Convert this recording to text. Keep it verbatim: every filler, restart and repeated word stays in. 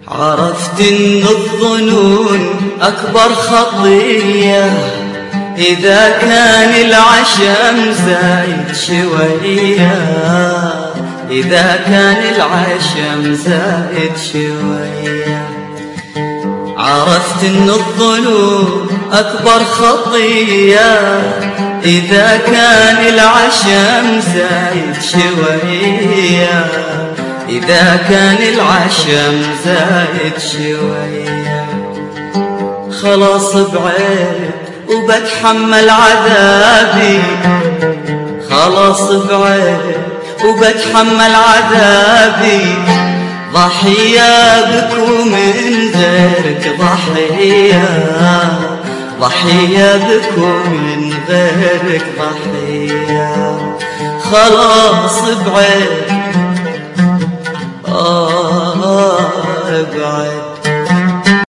عرفت ان الظنون اكبر خطية اذا كان العشم زايد شوية، اذا كان العشم زايد شوية. عرفت ان الظنون اكبر خطية اذا كان العشم زايد شوية، إذا كان العشم زايد شوية. خلاص بعيد وبتحمل عذابي، خلاص بعيد وبتحمل عذابي، ضحية بك ومن غيرك ضحية، ضحية بك ومن غيرك ضحية. خلاص بعيد آه بعد